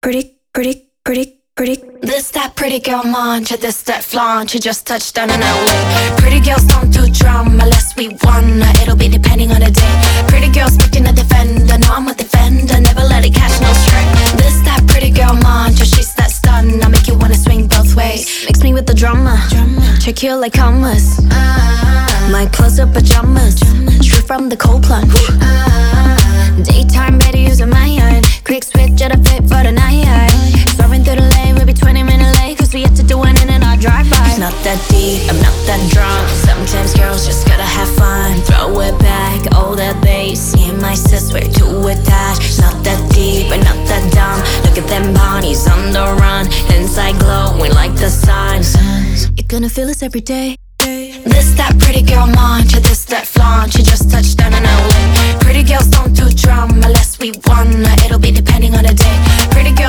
This that pretty girl mantra, this that flaunt. You just touched down in LA. Pretty girls don't do drama unless we wanna. It'll be depending on the day. Pretty girls picking a defender. No, I'm a defender, never let it catch no stray. This that pretty girl mantra, she's that stun. I make you wanna swing both ways. Mix me with the drama, check you like commas. My clothes are pajamas, straight from the cold plunge. Daytime better using my iron. Quick switch at a fit for the night. Soaring through the lane, we'll be 20-minute late, cause we have to do it in our drive-by. It's not that deep, I'm not that drunk. Sometimes girls just gotta have fun. Throw it back, all that bass. Me and my sis, we're too attached. It's not that deep, and not that dumb. Look at them bodies on the run. Inside glowing like the sun. You're gonna feel this every day. This that pretty girl mantra, this that flaunt. You just touched down in LA. Pretty girls don't do drama unless we wanna. It'll be depending on the day. Pretty